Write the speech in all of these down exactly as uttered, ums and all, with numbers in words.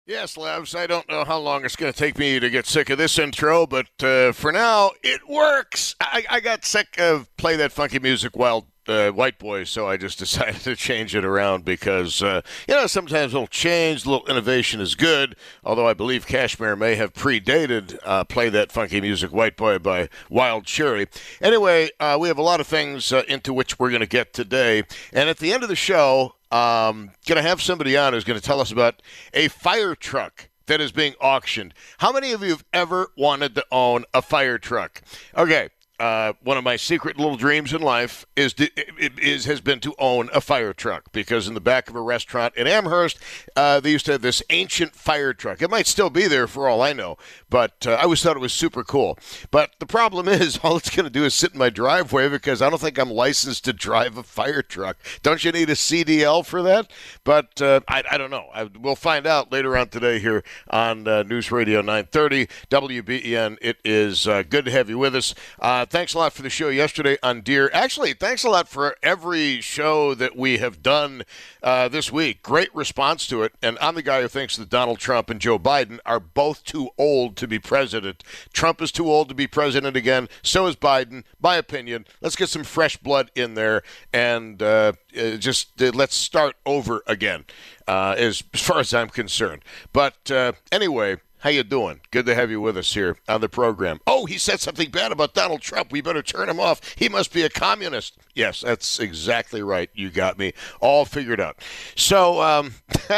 Yes, Labs, I don't know how long it's going to take me to get sick of this intro, but uh, for now, it works. I, I got sick of play that funky music while uh, White Boys, so I just decided to change it around because, uh, you know, sometimes a little change, a little innovation is good, although I believe Kashmir may have predated uh, Play That Funky Music White Boy by Wild Cherry. Anyway, uh, we have a lot of things uh, into which we're going to get today, and at the end of the show, Um, going to have somebody on who's going to tell us about a fire truck that is being auctioned. How many of you have ever wanted to own a fire truck? Okay. Uh, one of my secret little dreams in life is, to, is has been to own a fire truck, because in the back of a restaurant in Amherst, uh, they used to have this ancient fire truck. It might still be there for all I know, but uh, I always thought it was super cool. But the problem is, all it's going to do is sit in my driveway because I don't think I'm licensed to drive a fire truck. Don't you need a C D L for that? But uh, I, I don't know. I, we'll find out later on today here on uh, News Radio nine thirty W B E N. It is uh, good to have you with us. Uh, Thanks a lot for the show yesterday on Deer. Actually, thanks a lot for every show that we have done uh, this week. Great response to it. And I'm the guy who thinks that Donald Trump and Joe Biden are both too old to be president. Trump is too old to be president again. So is Biden, my opinion. Let's get some fresh blood in there and uh, just uh, let's start over again uh, as, as far as I'm concerned. But uh, anyway, how you doing? Good to have you with us here on the program. Oh, he said something bad about Donald Trump. We better turn him off. He must be a communist. Yes, that's exactly right. You got me all figured out. So um,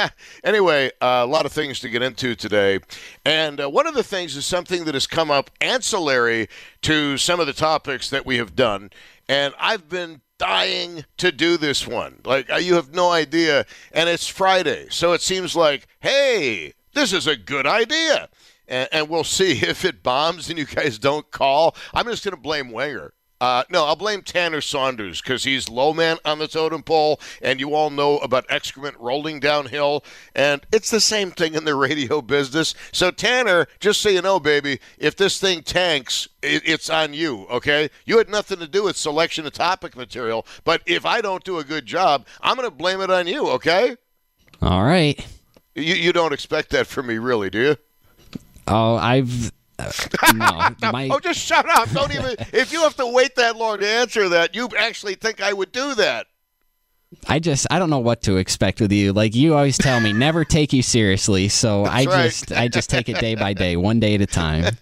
anyway, uh, a lot of things to get into today. And uh, one of the things is something that has come up ancillary to some of the topics that we have done. And I've been dying to do this one. Like, you have no idea. And it's Friday. So it seems like, hey, this is a good idea, and, and we'll see if it bombs and you guys don't call. I'm just going to blame Wenger. Uh, no, I'll blame Tanner Saunders because he's low man on the totem pole, and you all know about excrement rolling downhill, and it's the same thing in the radio business. So, Tanner, just so you know, baby, if this thing tanks, it, it's on you, okay? You had nothing to do with selection of topic material, but if I don't do a good job, I'm going to blame it on you, okay? All right. You you don't expect that from me, really, do you? Oh, I've uh, no. no. My... Oh, just shut up! Don't even. If you have to wait that long to answer that, you actually think I would do that? I just I don't know what to expect with you. Like, you always tell me, never take you seriously. So That's I right. just I just take it day by day, one day at a time.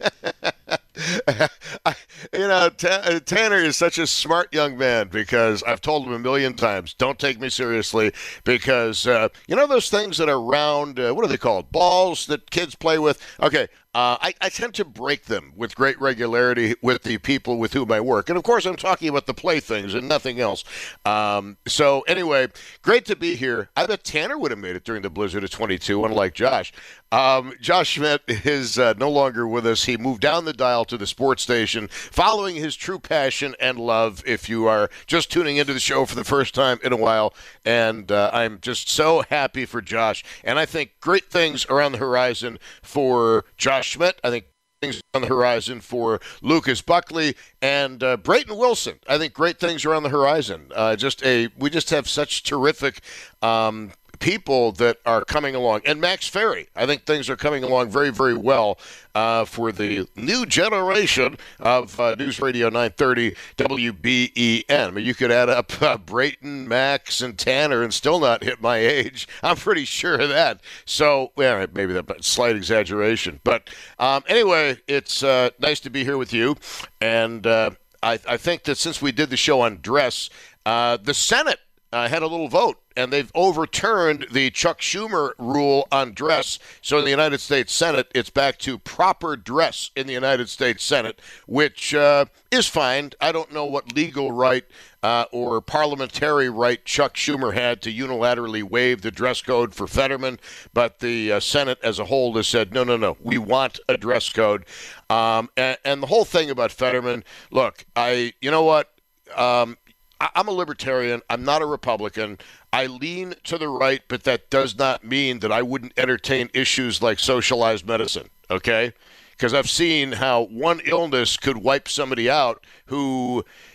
I, you know, T- Tanner is such a smart young man because I've told him a million times, don't take me seriously because, uh, you know those things that are round, uh, what are they called, balls that kids play with? Okay, uh, I, I tend to break them with great regularity with the people with whom I work. And, of course, I'm talking about the playthings and nothing else. Um, so, anyway, great to be here. I bet Tanner would have made it during the blizzard of twenty-two, unlike Josh. Um, Josh Schmidt is uh, no longer with us. He moved down the dial to the sports station, following his true passion and love, if you are just tuning into the show for the first time in a while. And uh, I'm just so happy for Josh. And I think great things are on the horizon for Josh Schmidt. I think things on the horizon for Lucas Buckley and uh, Brayton Wilson. I think great things are on the horizon. Uh, just a we just have such terrific um, people that are coming along. And Max Ferry, I think things are coming along very, very well uh, for the new generation of uh, News Radio nine thirty W B E N. I mean, you could add up uh, Brayton, Max, and Tanner and still not hit my age. I'm pretty sure of that. So, well, maybe that's a slight exaggeration. But um, anyway, it's uh, nice to be here with you. And uh, I, I think that since we did the show on dress, uh, the Senate uh, had a little vote. And they've overturned the Chuck Schumer rule on dress. So in the United States Senate, it's back to proper dress in the United States Senate, which uh, is fine. I don't know what legal right uh, or parliamentary right Chuck Schumer had to unilaterally waive the dress code for Fetterman, but the uh, Senate as a whole has said, no, no, no, we want a dress code. Um, and, and the whole thing about Fetterman, look, I, you know what? Um, I'm a libertarian. I'm not a Republican. I lean to the right, but that does not mean that I wouldn't entertain issues like socialized medicine, okay? Because I've seen how one illness could wipe somebody out who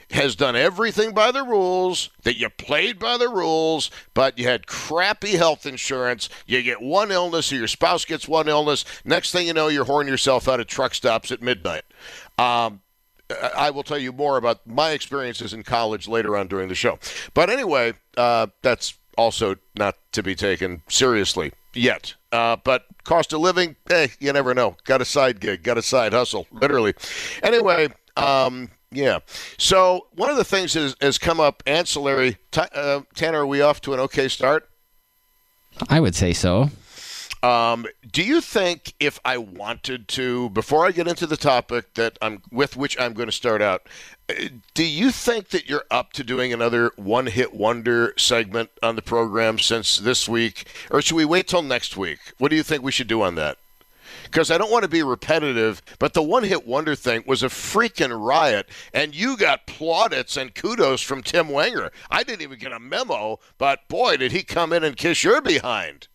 has done everything by the rules, that you played by the rules, but you had crappy health insurance. You get one illness or your spouse gets one illness. Next thing you know, you're whoring yourself out at truck stops at midnight. Um, I will tell you more about my experiences in college later on during the show. But anyway, uh, that's also not to be taken seriously yet. Uh, but cost of living, hey, you never know. Got a side gig, got a side hustle, literally. Anyway, um, yeah. So one of the things has, has come up ancillary. T- uh, Tanner, are we off to an okay start? I would say so. Um, do you think if I wanted to, before I get into the topic that I'm with which I'm going to start out, do you think that you're up to doing another one-hit wonder segment on the program since this week? Or should we wait till next week? What do you think we should do on that? Because I don't want to be repetitive, but the one-hit wonder thing was a freaking riot, and you got plaudits and kudos from Tim Wenger. I didn't even get a memo, but boy, did he come in and kiss your behind.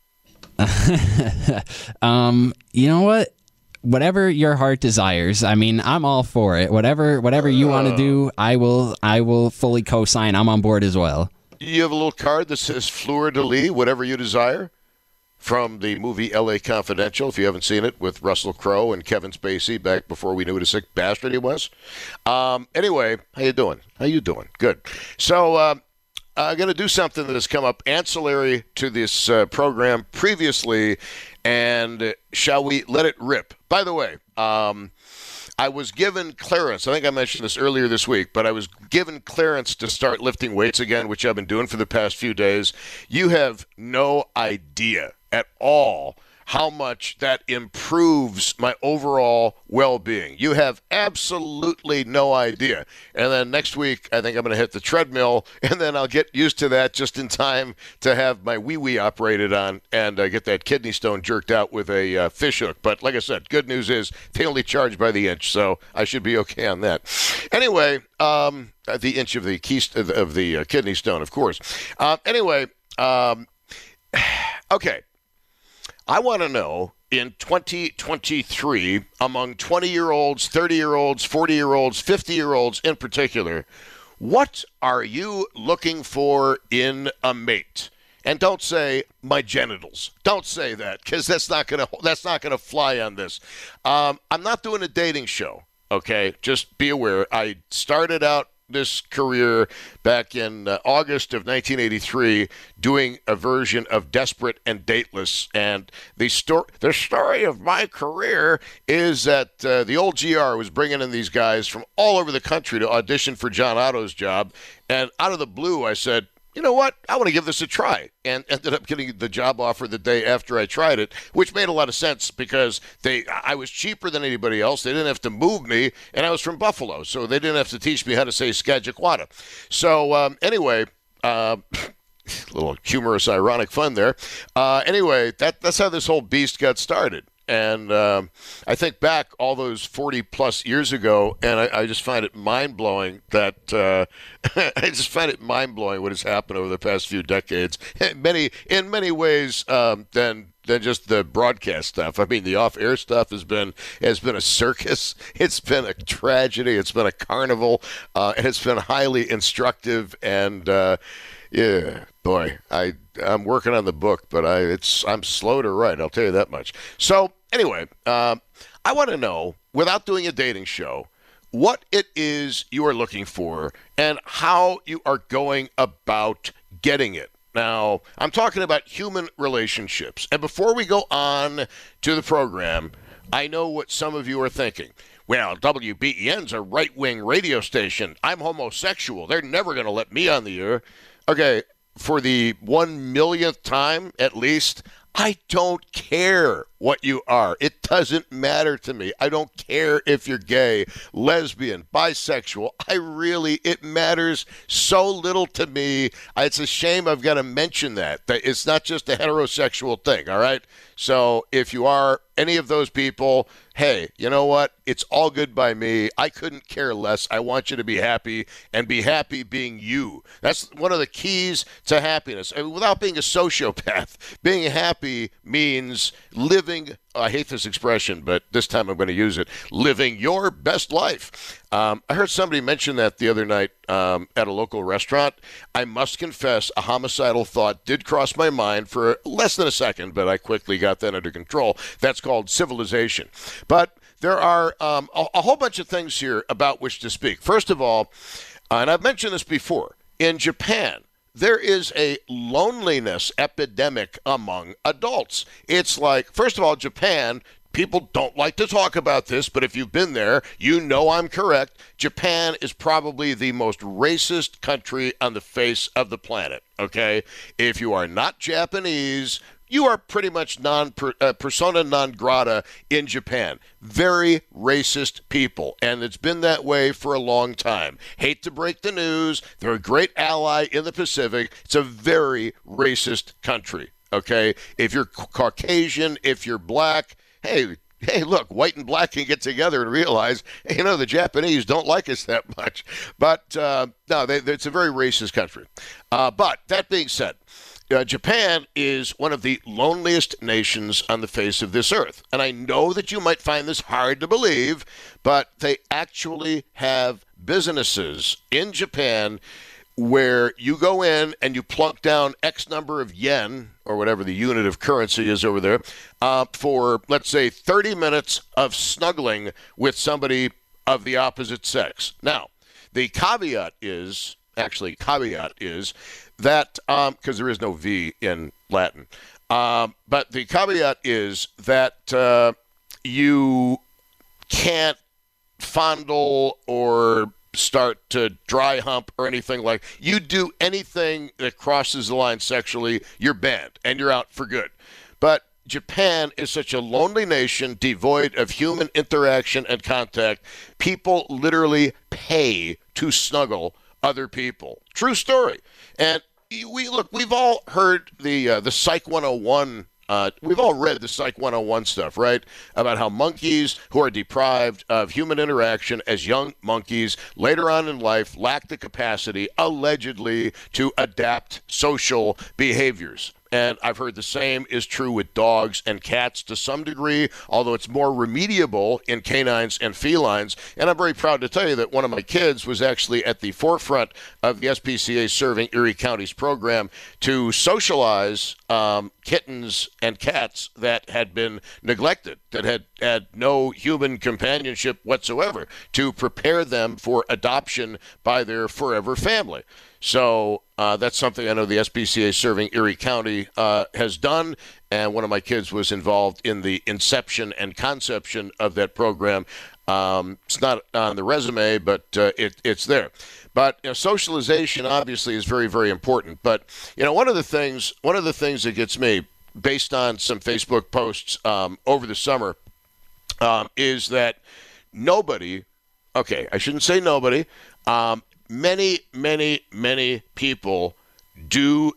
um, you know what? Whatever your heart desires. I mean, I'm all for it. Whatever, whatever you want to do, I will. I will fully co-sign. I'm on board as well. You have a little card that says "Fleur de Lis," whatever you desire, from the movie L A Confidential. If you haven't seen it, with Russell Crowe and Kevin Spacey, back before we knew what a sick bastard he was. Um, anyway, how you doing? How you doing? Good. So. Uh, I'm going to do something that has come up ancillary to this uh, program previously, and uh, shall we let it rip? By the way, um, I was given clearance. I think I mentioned this earlier this week, but I was given clearance to start lifting weights again, which I've been doing for the past few days. You have no idea at all how much that improves my overall well-being. You have absolutely no idea. And then next week, I think I'm going to hit the treadmill, and then I'll get used to that just in time to have my wee-wee operated on and uh, get that kidney stone jerked out with a uh, fish hook. But like I said, good news is they only charge by the inch, so I should be okay on that. Anyway, um, the inch of the key st- of the uh, kidney stone, of course. Uh, anyway, um, okay. I want to know, in twenty twenty-three, among twenty-year-olds, thirty-year-olds, forty-year-olds, fifty-year-olds in particular, what are you looking for in a mate? And don't say my genitals. Don't say that, because that's not gonna that's not gonna fly on this. Um, I'm not doing a dating show. Okay, just be aware. I started out this career back in uh, August of nineteen eighty-three, doing a version of Desperate and Dateless. And the story, the story of my career is that uh, the old G R was bringing in these guys from all over the country to audition for John Otto's job. And out of the blue, I said, you know what? I want to give this a try, and ended up getting the job offer the day after I tried it, which made a lot of sense because they I was cheaper than anybody else. They didn't have to move me, and I was from Buffalo, so they didn't have to teach me how to say Skagit-Quata. So um, anyway, uh, little humorous, ironic fun there. Uh, anyway, that that's how this whole beast got started. And um, I think back all those forty plus years ago, and I, I just find it mind blowing that uh, I just find it mind blowing what has happened over the past few decades. In many in many ways um, than than just the broadcast stuff. I mean, the off air stuff has been has been a circus. It's been a tragedy. It's been a carnival, uh, and it's been highly instructive. And uh, yeah, boy, I. I'm working on the book, but I it's I'm slow to write. I'll tell you that much. So anyway, um, I want to know, without doing a dating show, what it is you are looking for and how you are going about getting it. Now, I'm talking about human relationships. And before we go on to the program, I know what some of you are thinking. Well, W B E N's a right-wing radio station. I'm homosexual. They're never going to let me on the air. Okay. For the one millionth time, at least, I don't care what you are. It doesn't matter to me. I don't care if you're gay, lesbian, bisexual. I really, it matters so little to me. It's a shame I've got to mention that. That it's not just a heterosexual thing, all right? So if you are any of those people, hey, you know what? It's all good by me. I couldn't care less. I want you to be happy and be happy being you. That's one of the keys to happiness. I mean, without being a sociopath, being happy means living living, I hate this expression, but this time I'm going to use it, living your best life. Um, I heard somebody mention that the other night um, at a local restaurant. I must confess, a homicidal thought did cross my mind for less than a second, but I quickly got that under control. That's called civilization. But there are um, a, a whole bunch of things here about which to speak. First of all, uh, and I've mentioned this before, in Japan, there is a loneliness epidemic among adults. It's like, first of all, Japan, people don't like to talk about this, but if you've been there, you know I'm correct. Japan is probably the most racist country on the face of the planet, okay? If you are not Japanese, you are pretty much non uh, persona non grata in Japan. Very racist people, and it's been that way for a long time. Hate to break the news. They're a great ally in the Pacific. It's a very racist country, okay? If you're Caucasian, if you're black, hey, hey, look, white and black can get together and realize, hey, you know, the Japanese don't like us that much. But, uh, no, they, it's a very racist country. Uh, but that being said, Uh, Japan is one of the loneliest nations on the face of this earth. And I know that you might find this hard to believe, but they actually have businesses in Japan where you go in and you plunk down X number of yen, or whatever the unit of currency is over there, uh, for, let's say, thirty minutes of snuggling with somebody of the opposite sex. Now, the caveat is, actually, caveat is, that, um, because there is no V in Latin, um, but the caveat is that uh, you can't fondle or start to dry hump or anything like. You do anything that crosses the line sexually, you're banned and you're out for good. But Japan is such a lonely nation, devoid of human interaction and contact. People literally pay to snuggle other people. True story. And we look, we've all heard the uh, the Psych one oh one. Uh, we've all read the Psych one oh one stuff, right? About how monkeys who are deprived of human interaction as young monkeys later on in life lack the capacity, allegedly, to adapt social behaviors. And I've heard the same is true with dogs and cats to some degree, although it's more remediable in canines and felines. And I'm very proud to tell you that one of my kids was actually at the forefront of the S P C A serving Erie County's program to socialize um, kittens and cats that had been neglected, that had had no human companionship whatsoever, to prepare them for adoption by their forever family. So uh, that's something I know the S P C A serving Erie County uh, has done, and one of my kids was involved in the inception and conception of that program. Um, it's not on the resume, but uh, it, it's there. But you know, socialization obviously is very, very important. But you know, one of the things, one of the things that gets me, based on some Facebook posts um, over the summer, um, is that nobody, okay, I shouldn't say nobody. Um, Many, many, many people do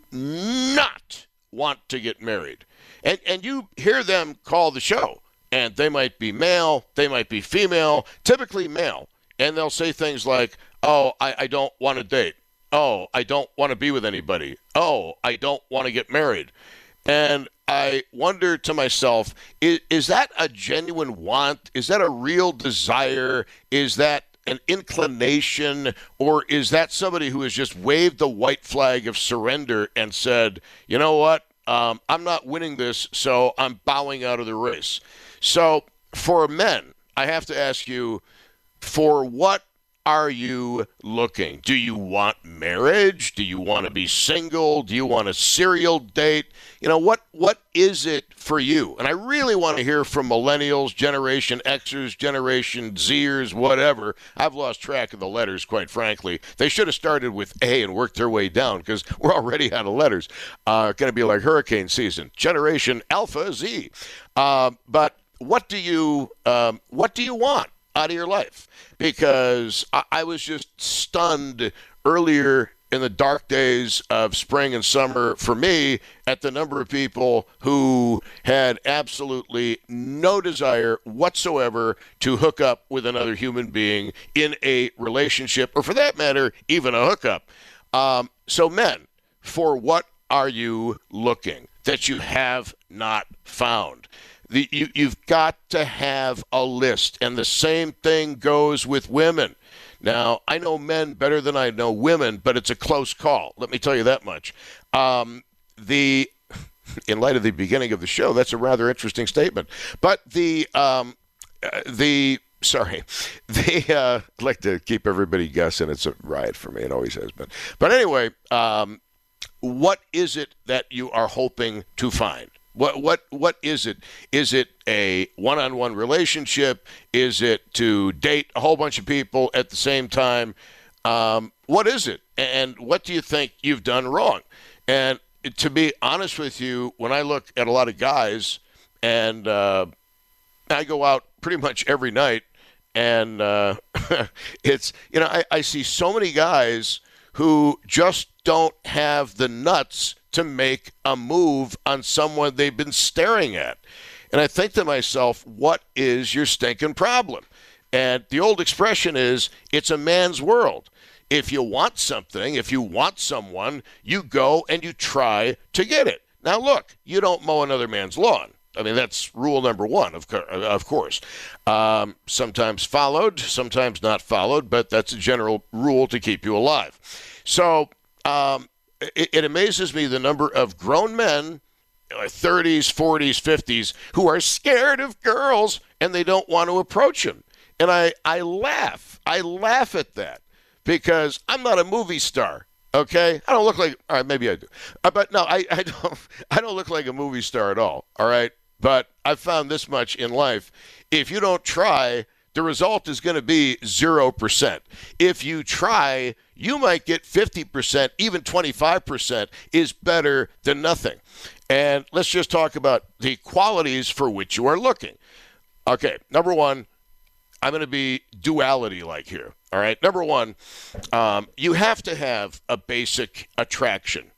not want to get married. And and you hear them call the show, and they might be male, they might be female, typically male. And they'll say things like, oh, I, I don't want to date. Oh, I don't want to be with anybody. Oh, I don't want to get married. And I wonder to myself, is, is that a genuine want? Is that a real desire? Is that an inclination, or is that somebody who has just waved the white flag of surrender and said, you know what, um, I'm not winning this, so I'm bowing out of the race? So for men, I have to ask you, for what are you looking? Do you want marriage? Do you want to be single? Do you want a serial date? You know, what what is it for you? And I really want to hear from millennials, Generation Xers, Generation Zers, whatever. I've lost track of the letters, quite frankly. They should have started with A and worked their way down, because we're already out of letters. Uh, going to be like hurricane season. Generation Alpha Z. Uh, but what do you um, what do you want out of your life? Because I, I was just stunned earlier in the dark days of spring and summer for me at the number of people who had absolutely no desire whatsoever to hook up with another human being in a relationship, or for that matter, even a hookup. Um, so men, for what are you looking that you have not found? The, you, you've got to have a list, and the same thing goes with women. Now, I know men better than I know women, but it's a close call. Let me tell you that much. Um, the in light of the beginning of the show, that's a rather interesting statement. But the um, uh, the sorry, the uh, I'd like to keep everybody guessing. It's a riot for me. It always has been. But anyway, um, what is it that you are hoping to find? What what what is it? Is it a one-on-one relationship? Is it to date a whole bunch of people at the same time? Um, what is it? And what do you think you've done wrong? And to be honest with you, when I look at a lot of guys, and uh, I go out pretty much every night, and uh, it's, you know, I, I see so many guys who just don't have the nuts to make a move on someone they've been staring at. And I think to myself, what is your stinking problem? And the old expression is, it's a man's world. If you want something, if you want someone, you go and you try to get it. Now, look, you don't mow another man's lawn. I mean, that's rule number one, of, co- of course. Um, sometimes followed, sometimes not followed, but that's a general rule to keep you alive. So um, it, it amazes me the number of grown men, thirties, forties, fifties, who are scared of girls and they don't want to approach them. And I, I laugh. I laugh at that because I'm not a movie star. Okay, I don't look like. All right, maybe I do, uh, but no, I, I don't. I don't look like a movie star at all. All right, but I've found this much in life: if you don't try, the result is going to be zero percent. If you try, you might get fifty percent, even twenty-five percent is better than nothing. And let's just talk about the qualities for which you are looking. Okay, number one, I'm going to be duality-like here. All right. Number one, um, you have to have a basic attraction,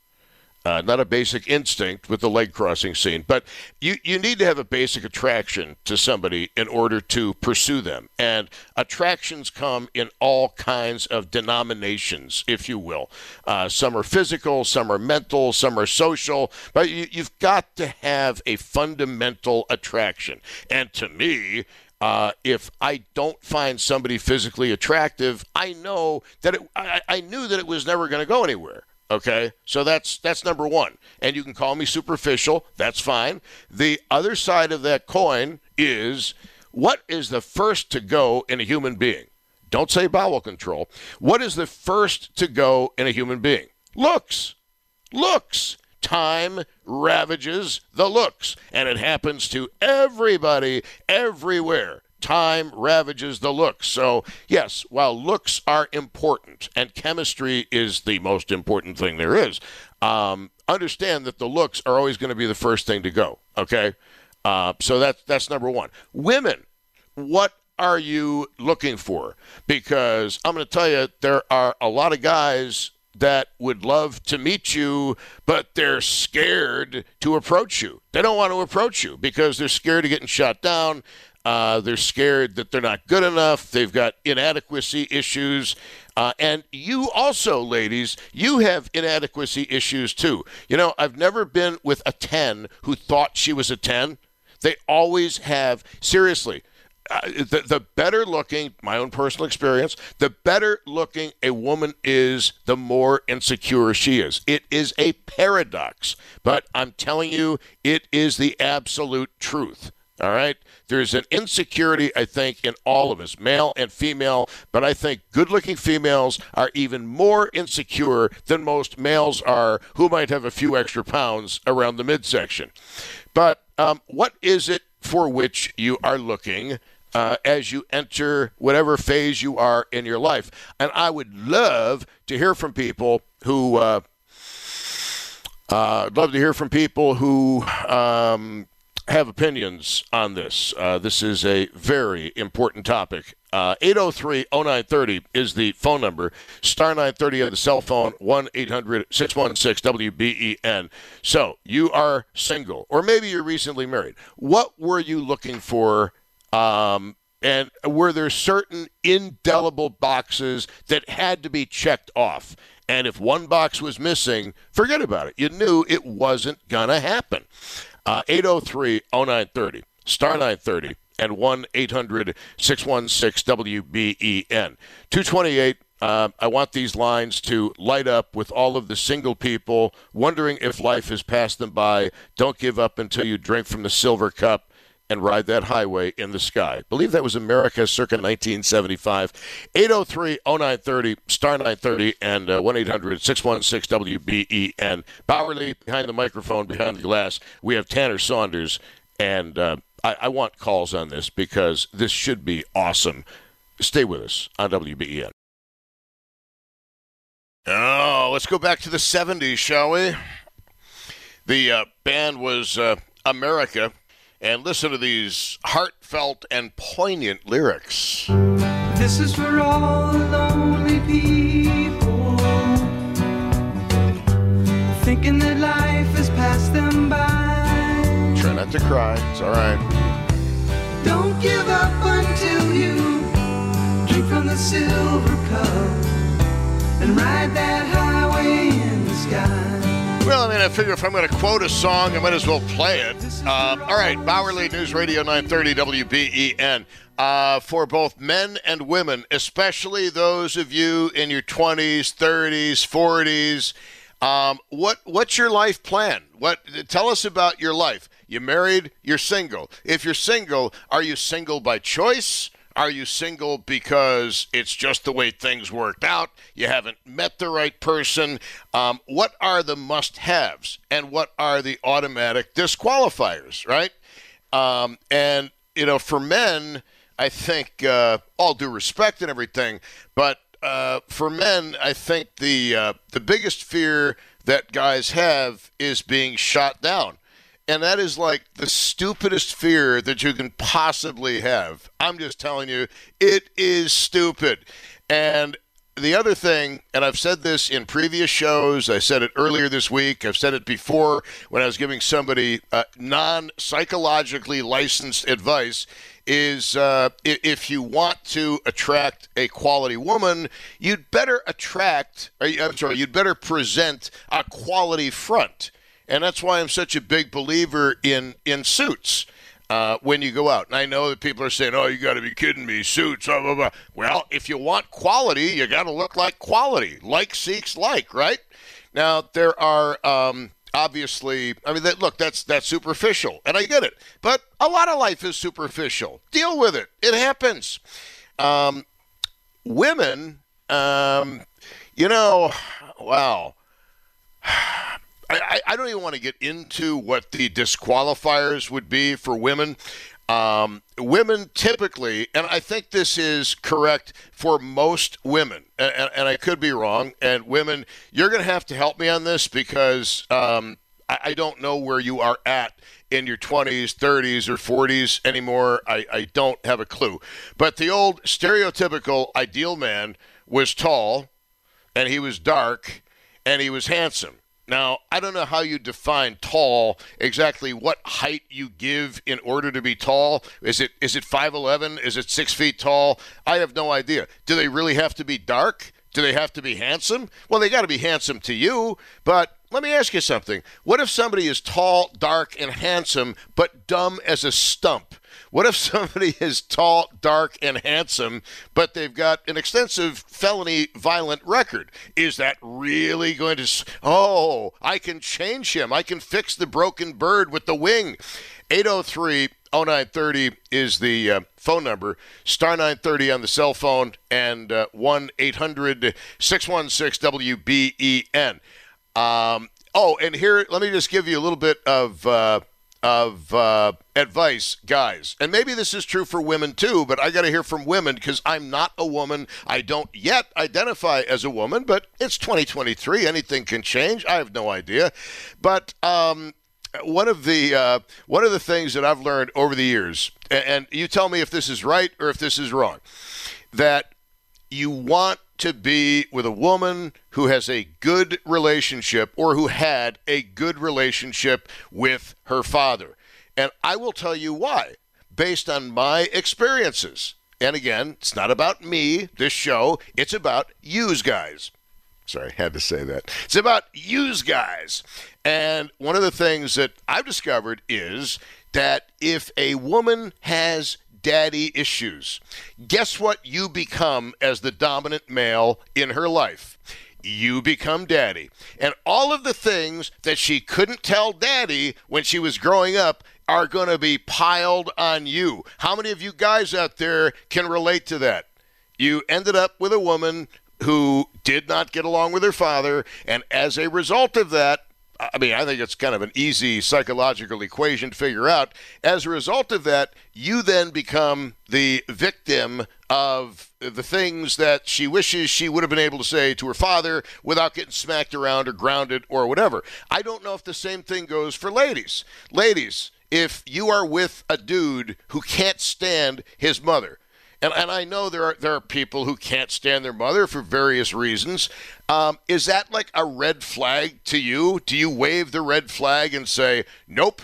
uh, not a basic instinct with the leg crossing scene, but you, you need to have a basic attraction to somebody in order to pursue them. And attractions come in all kinds of denominations, if you will. Uh, some are physical, some are mental, some are social, but you, you've got to have a fundamental attraction. And to me, Uh, if I don't find somebody physically attractive, I know that it, I, I knew that it was never going to go anywhere. Okay, so that's that's number one. And you can call me superficial. That's fine. The other side of that coin is, what is the first to go in a human being? Don't say bowel control. What is the first to go in a human being? Looks. Looks. Time ravages the looks, and it happens to everybody, everywhere. Time ravages the looks. So, yes, while looks are important, and chemistry is the most important thing there is, um, understand that the looks are always going to be the first thing to go, okay? Uh, so that's, that's number one. Women, what are you looking for? Because I'm going to tell you, there are a lot of guys that would love to meet you, but they're scared to approach you. They don't want to approach you because they're scared of getting shot down. Uh, they're scared that they're not good enough. They've got inadequacy issues. Uh, and you also, ladies, you have inadequacy issues too. You know, I've never been with a ten who thought she was a ten. They always have, seriously, Uh, the, the better looking, my own personal experience, the better looking a woman is, the more insecure she is. It is a paradox, but I'm telling you, it is the absolute truth. All right? There's an insecurity, I think, in all of us, male and female, but I think good-looking females are even more insecure than most males are who might have a few extra pounds around the midsection. But um, what is it for which you are looking Uh, as you enter whatever phase you are in your life? And I would love to hear from people who, uh, uh, love to hear from people who um, have opinions on this. Uh, this is a very important topic. Uh, eight oh three oh nine three oh is the phone number. Star nine thirty on the cell phone, one eight hundred six one six W B E N. So you are single, or maybe you're recently married. What were you looking for? Um, and were there certain indelible boxes that had to be checked off? And if one box was missing, forget about it. You knew it wasn't going to happen. Uh, eight oh three oh nine thirty, star nine thirty, and one eight hundred six one six W B E N. two twenty-eight, uh, I want these lines to light up with all of the single people wondering if life has passed them by. Don't give up until you drink from the silver cup and ride that highway in the sky. I believe that was America circa nineteen seventy-five. eight oh three oh nine thirty, star nine thirty, and uh, one eight hundred six one six W B E N. Bowerly, behind the microphone, behind the glass, we have Tanner Saunders, and uh, I, I want calls on this because this should be awesome. Stay with us on W B E N. Oh, let's go back to the seventies, shall we? The uh, band was uh, America. And listen to these heartfelt and poignant lyrics. This is for all the lonely people, thinking that life has passed them by. Try not to cry. It's all right. Don't give up until you drink from the silver cup and ride that highway in the sky. Well, I mean, I figure if I'm going to quote a song, I might as well play it. Um, all right, Bowerly News Radio nine thirty W B E N. Uh, for both men and women, especially those of you in your twenties, thirties, forties, um, what what's your life plan? What tell us about your life. You married? You're single. If you're single, are you single by choice? Are you single because it's just the way things worked out? You haven't met the right person? Um, what are the must-haves and what are the automatic disqualifiers, right? Um, and, you know, for men, I think, uh, all due respect and everything, but uh, for men, I think the uh, the biggest fear that guys have is being shot down. And that is like the stupidest fear that you can possibly have. I'm just telling you, it is stupid. And the other thing, and I've said this in previous shows, I said it earlier this week, I've said it before when I was giving somebody uh, non-psychologically licensed advice, is uh, if you want to attract a quality woman, you'd better attract, or, I'm sorry, you'd better present a quality front. And that's why I'm such a big believer in, in suits uh, when you go out. And I know that people are saying, oh, you got to be kidding me, suits, blah, blah, blah. Well, if you want quality, you got to look like quality. Like seeks like, right? Now, there are um, obviously, I mean, that, look, that's that's superficial, and I get it. But a lot of life is superficial. Deal with it. It happens. Um, women, um, you know, wow. I, I don't even want to get into what the disqualifiers would be for women. Um, women typically, and I think this is correct for most women, and, and I could be wrong, and women, you're going to have to help me on this because um, I, I don't know where you are at in your twenties, thirties, or forties anymore. I, I don't have a clue. But the old stereotypical ideal man was tall, and he was dark, and he was handsome. Now, I don't know how you define tall, exactly what height you give in order to be tall. Is it is it five eleven? Is it six feet tall? I have no idea. Do they really have to be dark? Do they have to be handsome? Well, they got to be handsome to you, but let me ask you something. What if somebody is tall, dark, and handsome, but dumb as a stump? What if somebody is tall, dark, and handsome, but they've got an extensive felony violent record? Is that really going to, oh, I can change him. I can fix the broken bird with the wing. eight oh three oh nine thirty is the uh, phone number. Star nine thirty on the cell phone and uh, one eight hundred six one six W B E N. Um, oh, and here, let me just give you a little bit of uh, of uh, advice, guys. And maybe this is true for women too, but I got to hear from women because I'm not a woman. I don't yet identify as a woman, but it's twenty twenty-three. Anything can change. I have no idea. But um, one of the uh, one of the things that I've learned over the years, and, and you tell me if this is right or if this is wrong, that you want to be with a woman who has a good relationship or who had a good relationship with her father. And I will tell you why, based on my experiences. And again, it's not about me, this show. It's about yous guys. Sorry, had to say that. It's about use guys. And one of the things that I've discovered is that if a woman has daddy issues, guess what you become as the dominant male in her life? You become daddy. And all of the things that she couldn't tell daddy when she was growing up are going to be piled on you. How many of you guys out there can relate to that? You ended up with a woman who did not get along with her father, and as a result of that, I mean, I think it's kind of an easy psychological equation to figure out. As a result of that, you then become the victim of the things that she wishes she would have been able to say to her father without getting smacked around or grounded or whatever. I don't know if the same thing goes for ladies. Ladies, if you are with a dude who can't stand his mother, And, and I know there are there are people who can't stand their mother for various reasons. Um, is that like a red flag to you? Do you wave the red flag and say, nope?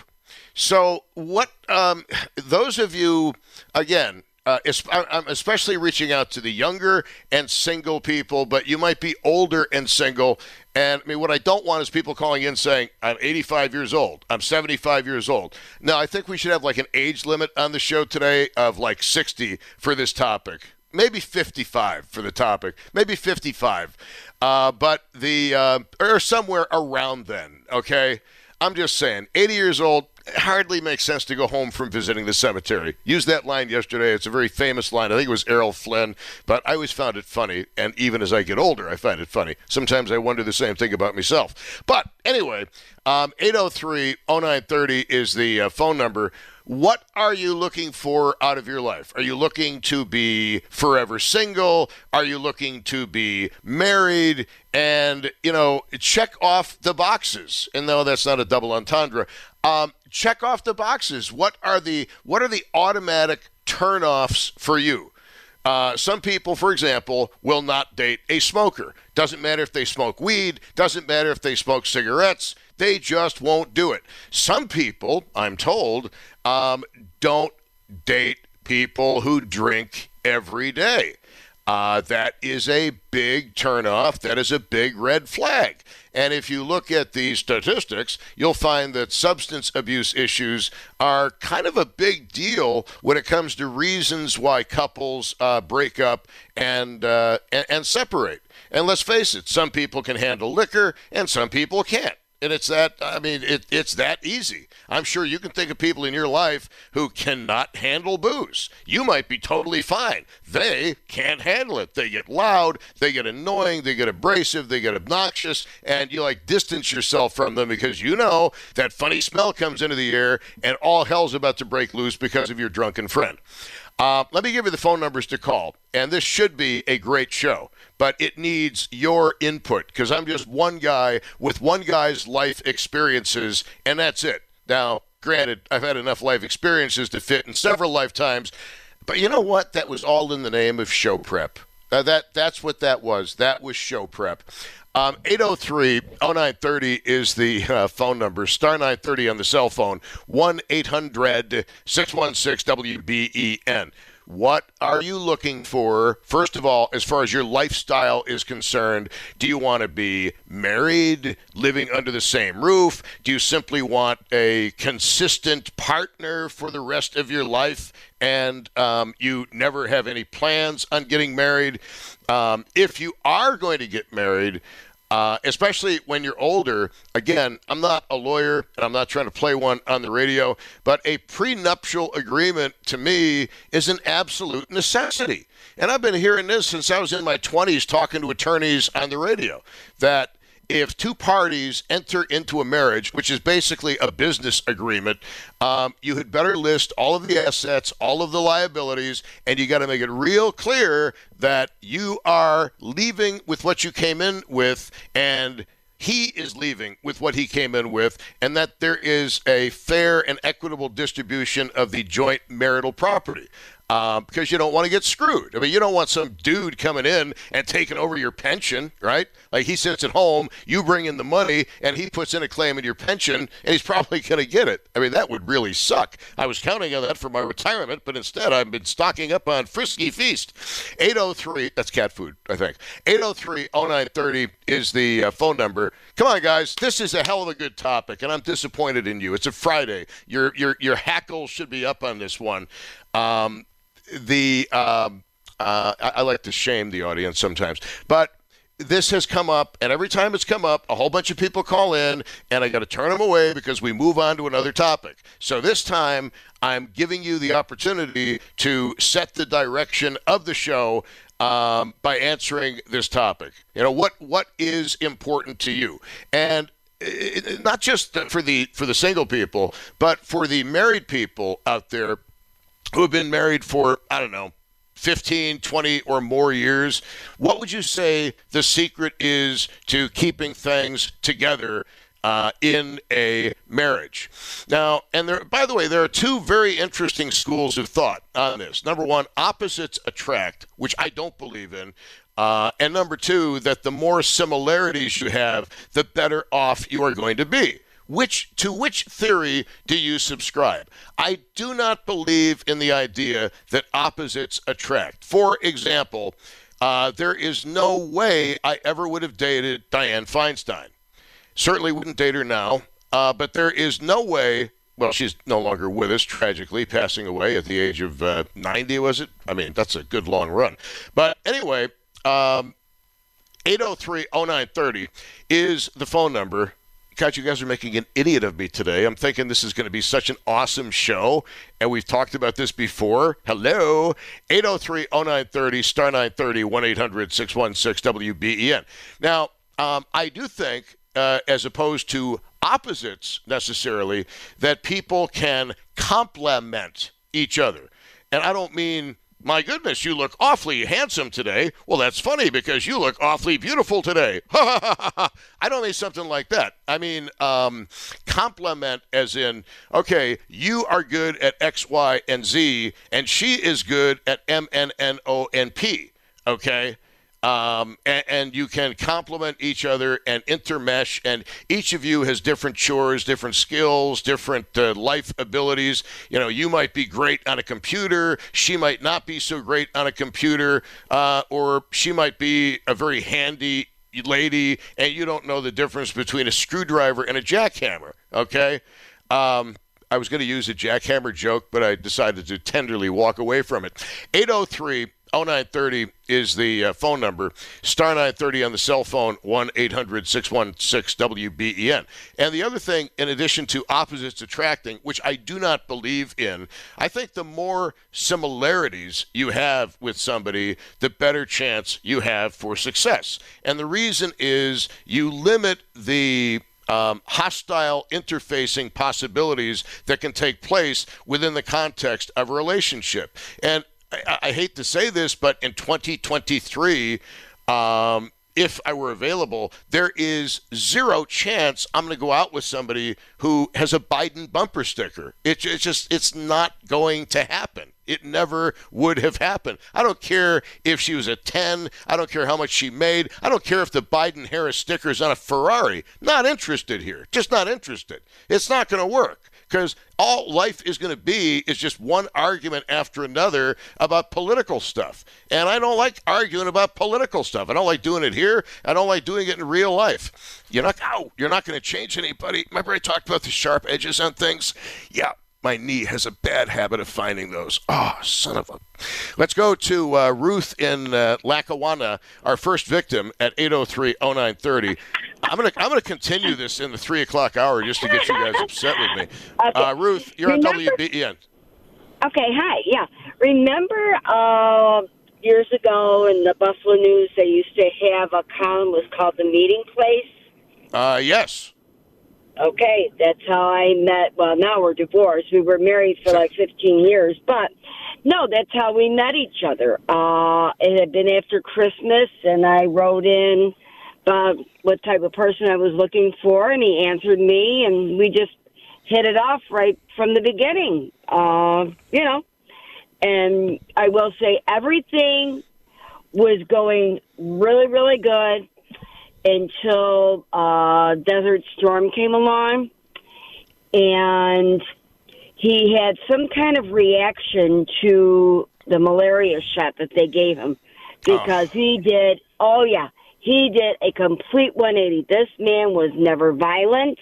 So what, um, those of you, again, uh, I'm especially reaching out to the younger and single people, but you might be older and single. And I mean, what I don't want is people calling in saying, I'm eighty-five years old, I'm seventy-five years old. No, I think we should have like an age limit on the show today of like sixty for this topic. Maybe fifty-five for the topic. Maybe fifty-five. Uh, but the, uh, or somewhere around then, okay? I'm just saying, eighty years old, it hardly makes sense to go home from visiting the cemetery. Used that line yesterday. It's a very famous line. I think it was Errol Flynn, but I always found it funny, and even as I get older, I find it funny. Sometimes I wonder the same thing about myself. But anyway, um, eight oh three oh nine thirty is the uh, phone number. What are you looking for out of your life? Are you looking to be forever single? Are you looking to be married? And, you know, check off the boxes. And no, that's not a double entendre. Um, check off the boxes. What are the what are the automatic turnoffs for you? Uh, some people, for example, will not date a smoker. Doesn't matter if they smoke weed. Doesn't matter if they smoke cigarettes. They just won't do it. Some people, I'm told, um, don't date people who drink every day. Uh, that is a big turnoff. That is a big red flag. And if you look at the statistics, you'll find that substance abuse issues are kind of a big deal when it comes to reasons why couples uh, break up and, uh, and and separate. And let's face it, some people can handle liquor and some people can't. And it's that, I mean, it, it's that easy. I'm sure you can think of people in your life who cannot handle booze. You might be totally fine. They can't handle it. They get loud, they get annoying, they get abrasive, they get obnoxious, and you like distance yourself from them because you know that funny smell comes into the air and all hell's about to break loose because of your drunken friend. Uh, let me give you the phone numbers to call, and this should be a great show, but it needs your input because I'm just one guy with one guy's life experiences, and that's it. Now, granted, I've had enough life experiences to fit in several lifetimes, but you know what? That was all in the name of show prep. Uh, that That's what that was. That was show prep. Um, eight oh three oh nine thirty is the uh, phone number. Star nine thirty on the cell phone. one eight hundred six one six W B E N. What are you looking for, first of all, as far as your lifestyle is concerned? Do you want to be married, living under the same roof? Do you simply want a consistent partner for the rest of your life and um, you never have any plans on getting married? Um, if you are going to get married, Uh, especially when you're older, again, I'm not a lawyer and I'm not trying to play one on the radio, but a prenuptial agreement to me is an absolute necessity. And I've been hearing this since I was in my twenties talking to attorneys on the radio, that if two parties enter into a marriage, which is basically a business agreement, um, you had better list all of the assets, all of the liabilities, and you got to make it real clear that you are leaving with what you came in with, and he is leaving with what he came in with, and that there is a fair and equitable distribution of the joint marital property. um, because you don't want to get screwed. I mean, you don't want some dude coming in and taking over your pension, right? Like he sits at home, you bring in the money, and he puts in a claim in your pension, and he's probably going to get it. I mean, that would really suck. I was counting on that for my retirement, but instead I've been stocking up on Frisky Feast. eight oh three, that's cat food, I think. eight oh three oh nine thirty is the uh, phone number. Come on, guys. This is a hell of a good topic, and I'm disappointed in you. It's a Friday. Your your your hackle should be up on this one. Um, the um, uh, I, I like to shame the audience sometimes, but this has come up, and every time it's come up, a whole bunch of people call in, and I got to turn them away because we move on to another topic. So this time, I'm giving you the opportunity to set the direction of the show um, by answering this topic. You know, what what is important to you? And it, it, not just for the for the single people, but for the married people out there who have been married for, I don't know, fifteen, twenty or more years. What would you say the secret is to keeping things together uh, in a marriage? Now, and there, by the way, there are two very interesting schools of thought on this. Number one, opposites attract, which I don't believe in. Uh, and number two, that the more similarities you have, the better off you are going to be. Which to which theory do you subscribe? I do not believe in the idea that opposites attract. For example, uh, there is no way I ever would have dated Dianne Feinstein. Certainly wouldn't date her now, uh, but there is no way. Well, she's no longer with us, tragically, passing away at the age of uh, ninety, was it? I mean, that's a good long run. But anyway, um, eight oh three oh nine thirty is the phone number. God, you guys are making an idiot of me today. I'm thinking this is going to be such an awesome show, and we've talked about this before. Hello, eight oh three oh nine thirty, star nine thirty, one eight hundred six one six W B E N. Now, um, I do think, uh, as opposed to opposites necessarily, that people can complement each other. And I don't mean, my goodness, you look awfully handsome today. Well, that's funny because you look awfully beautiful today. I don't mean something like that. I mean um, compliment as in, okay, you are good at X, Y, and Z, and she is good at M, N, N, O, and P, okay? Um, and, and you can complement each other and intermesh, and each of you has different chores, different skills, different uh, life abilities. You know, you might be great on a computer, she might not be so great on a computer, uh, or she might be a very handy lady, and you don't know the difference between a screwdriver and a jackhammer, okay? Um, I was going to use a jackhammer joke, but I decided to tenderly walk away from it. eight oh three oh nine thirty is the uh, phone number. Star nine thirty on the cell phone, one eight hundred six one six W B E N. And the other thing, in addition to opposites attracting, which I do not believe in, I think the more similarities you have with somebody, the better chance you have for success. And the reason is you limit the Um, hostile interfacing possibilities that can take place within the context of a relationship. And I, I hate to say this, but in twenty twenty-three, um, if I were available, there is zero chance I'm going to go out with somebody who has a Biden bumper sticker. It, it's just, it's not going to happen. It never would have happened. I don't care if she was a ten. I don't care how much she made. I don't care if the Biden-Harris sticker is on a Ferrari. Not interested here. Just not interested. It's not going to work because all life is going to be is just one argument after another about political stuff. And I don't like arguing about political stuff. I don't like doing it here. I don't like doing it in real life. You're not, oh, you're not going to change anybody. Remember I talked about the sharp edges on things? Yeah. My knee has a bad habit of finding those. Oh, son of a... Let's go to uh, Ruth in uh, Lackawanna, our first victim at eight oh three oh nine thirty. I'm going to I'm gonna continue this in the three o'clock hour just to get you guys upset with me. Okay. Uh, Ruth, you're Remember, on W B E N. Okay, hi, yeah. Remember uh, years ago in the Buffalo News, they used to have a column was called The Meeting Place? Uh, yes. Okay, that's how I met. Well, now we're divorced. We were married for like fifteen years, but no, that's how we met each other. Uh, it had been after Christmas, and I wrote in about what type of person I was looking for, and he answered me, and we just hit it off right from the beginning. Uh, you know, and I will say everything was going really, really good until uh, Desert Storm came along, and he had some kind of reaction to the malaria shot that they gave him because oh. he did, oh, yeah, he did a complete one eighty. This man was never violent,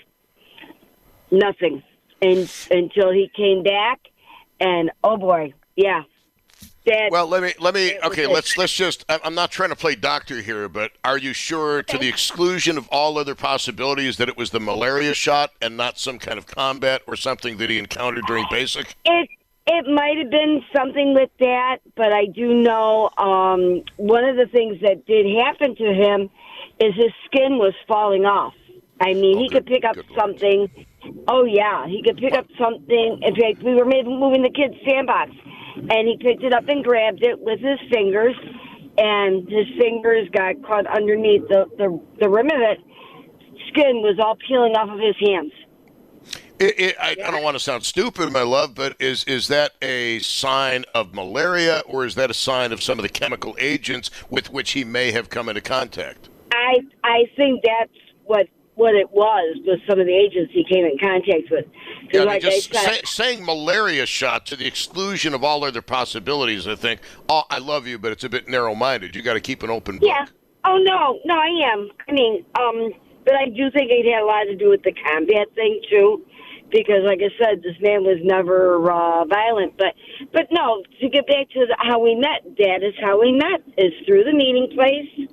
nothing, and, until he came back, and, oh, boy, yeah. That, well, let me let me okay. Let's let's just. I'm not trying to play doctor here, but are you sure, okay. to the exclusion of all other possibilities, that it was the malaria shot and not some kind of combat or something that he encountered during basic? It it might have been something with that, but I do know um, one of the things that did happen to him is his skin was falling off. I mean, oh, he good, could pick up something. Lord. Oh yeah, he could pick up something. In fact, we were moving the kids' sandbox. And he picked it up and grabbed it with his fingers, and his fingers got caught underneath the, the, the rim of it. Skin was all peeling off of his hands. It, it, I, I don't want to sound stupid, my love, but is is that a sign of malaria, or is that a sign of some of the chemical agents with which he may have come into contact? I I think that's what what it was with some of the agents he came in contact with. Yeah, like just said, say, saying malaria shot to the exclusion of all other possibilities, I think, oh, I love you, but it's a bit narrow-minded. You got to keep an open book. Yeah. Oh, no. No, I am. I mean, um, but I do think it had a lot to do with the combat thing, too, because, like I said, this man was never uh, violent. But, but no, to get back to the, how we met, that is how we met, is through the meeting place.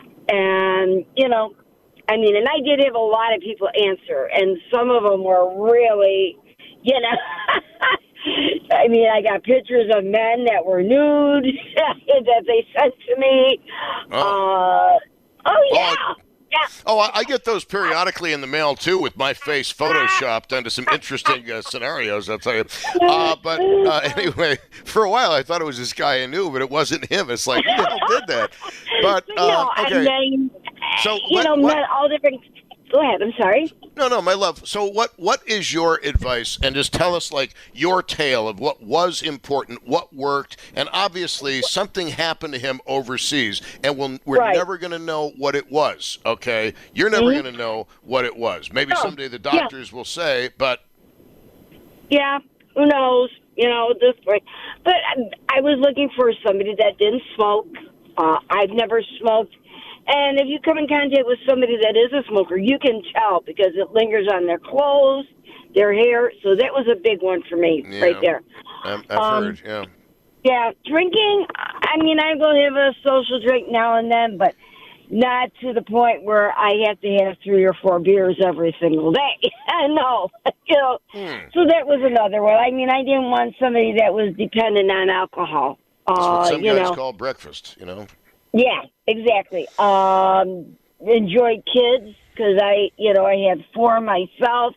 And, you know, I mean, and I did have a lot of people answer, and some of them were really, you know, I mean, I got pictures of men that were nude that they sent to me. Oh, uh, oh yeah. Oh, yeah. Oh, I, I get those periodically in the mail, too, with my face photoshopped into some interesting uh, scenarios, I'll tell you. Uh, but uh, anyway, for a while I thought it was this guy I knew, but it wasn't him. It's like, who the hell did that? But, uh, no, okay. I mean, so you what, know, what, men, all different. Go ahead, I'm sorry. No, no, my love. So what, what is your advice? And just tell us, like, your tale of what was important, what worked, and obviously something happened to him overseas, and we'll, we're right. never going to know what it was, okay? You're never mm-hmm. going to know what it was. Maybe no. someday the doctors yeah. will say, but... Yeah, who knows? You know, this way. But I, I was looking for somebody that didn't smoke. Uh, I've never smoked. And if you come in contact with somebody that is a smoker, you can tell because it lingers on their clothes, their hair. So that was a big one for me yeah, right there. I've, I've um, heard, yeah. Yeah, drinking, I mean, I will have a social drink now and then, but not to the point where I have to have three or four beers every single day. No, you know. Hmm. So that was another one. I mean, I didn't want somebody that was dependent on alcohol. That's uh, what some you guys know. call breakfast, you know. Yeah, exactly. Um, enjoyed kids because I, you know, I had four myself.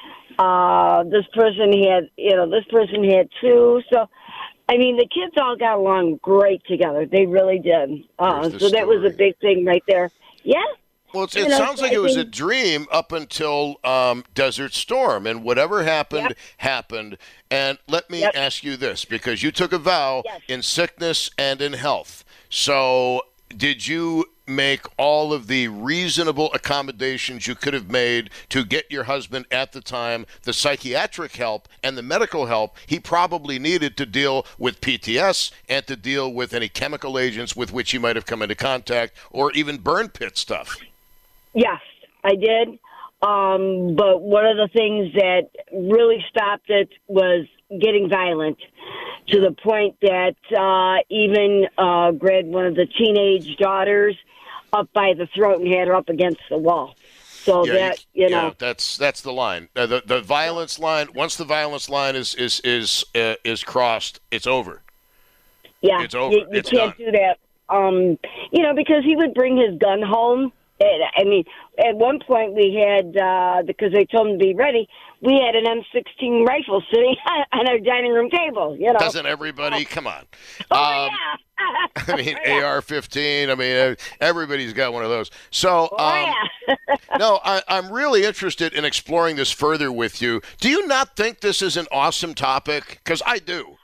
Uh, this person had, you know, this person had two. So, I mean, the kids all got along great together. They really did. Uh, so that was a big thing right there. Yeah. Well, it's, it know, sounds like I it was think, a dream up until um, Desert Storm, and whatever happened, yep. happened. And let me yep. ask you this, because you took a vow yes. in sickness and in health. So did you make all of the reasonable accommodations you could have made to get your husband at the time the psychiatric help and the medical help he probably needed to deal with P T S and to deal with any chemical agents with which he might have come into contact or even burn pit stuff? Yes, I did. Um, but one of the things that really stopped it was getting violent to the point that uh, even uh, grabbed one of the teenage daughters up by the throat and had her up against the wall. So yeah, that, you, you know. Yeah, that's that's the line. Uh, the the violence line, once the violence line is is is uh, is crossed, it's over. Yeah, it's over. You, you it's can't done. do that. Um, you know, because he would bring his gun home. I mean, at one point we had, uh, because they told him to be ready, we had an M sixteen rifle sitting on our dining room table, you know. Doesn't everybody? Come on. Oh, um, yeah. I mean, A R fifteen, I mean, everybody's got one of those. So, um, oh, yeah. no, I, I'm really interested in exploring this further with you. Do you not think this is an awesome topic? Because I do.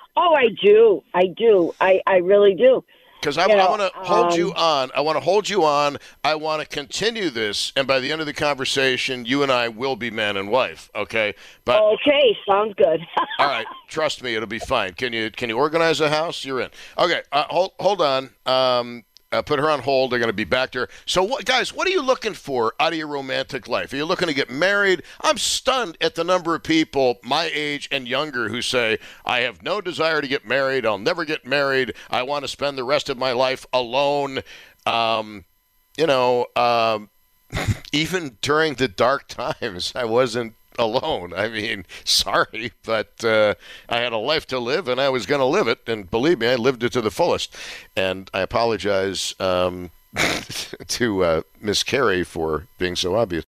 Oh, I do. I do. I, I really do. Because I, I want to hold um, you on. I want to hold you on. I want to continue this, and by the end of the conversation, you and I will be man and wife. Okay. But okay, sounds good. all right, trust me, it'll be fine. Can you can you organize a house? You're in. Okay. Uh, hold hold on. Um, uh, put her on hold. They're going to be back there. So, what, guys, what are you looking for out of your romantic life? Are you looking to get married? I'm stunned at the number of people my age and younger who say, I have no desire to get married. I'll never get married. I want to spend the rest of my life alone. Um, you know, um, even during the dark times, I wasn't alone. I mean, sorry, but uh, I had a life to live, and I was going to live it. And believe me, I lived it to the fullest. And I apologize um, to uh, Miss Carey for being so obvious.